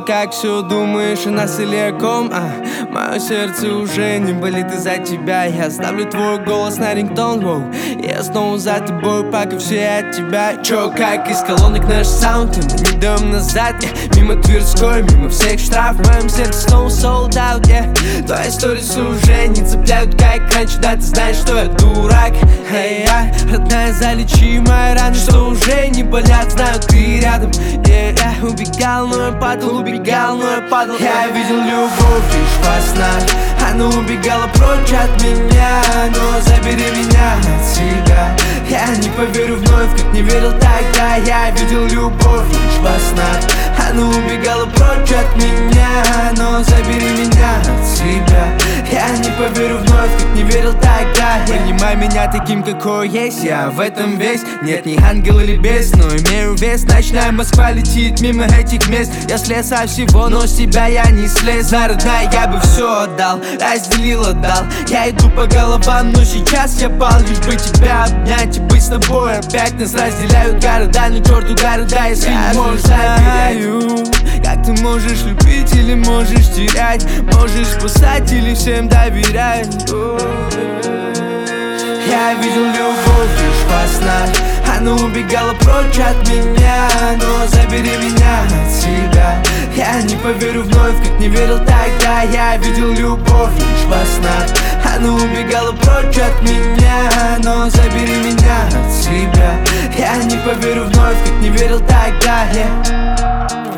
как все думаешь о нас целиком. Мое сердце уже не болит из-за тебя. Я ставлю твой голос на рингтон, воу. Я снова за тобой, пока все от тебя. Чё, как из колонок наш саунд, мы не даем назад, мимо Тверской, мимо всех штраф. В моем сердце снова sold out, Твои сторисы уже не цепляют, как раньше. Да, ты знаешь, что я дурак. Родная, залечи мои раны, что уже не болят. Знаю, ты рядом. Я убегал, но я падал, убегал, но я падал. Я видел любовь лишь во снах. Она убегала прочь от меня, но забери меня от себя. Я не поверю вновь, как не верил тогда. Я видел любовь лишь во снах. Она убегала прочь от меня, но забери меня от себя. Я не поверю вновь, как не верил тогда. Принимай меня таким, какой есть. Я в этом весь. Нет, не ангел или бес, но имею вес. Ночная Москва летит мимо этих мест. Я слез со всего, но с тебя я не слез. За родная я бы все отдал, разделил, отдал. Я иду по головам, но сейчас я пал, лишь бы тебя обнять и быть с тобой. Опять нас разделяют города, но черту города, если не можешь доверять. Как ты можешь любить или можешь терять? Можешь спасать или всем доверять? Я видел любовь лишь во снах. Она убегала прочь от меня, но забери меня от себя. Я не поверю вновь, как не верил тогда. Я видел любовь лишь во снах. Она убегала прочь от меня, но забери меня от себя. Я не поверю вновь, как не верил тогда.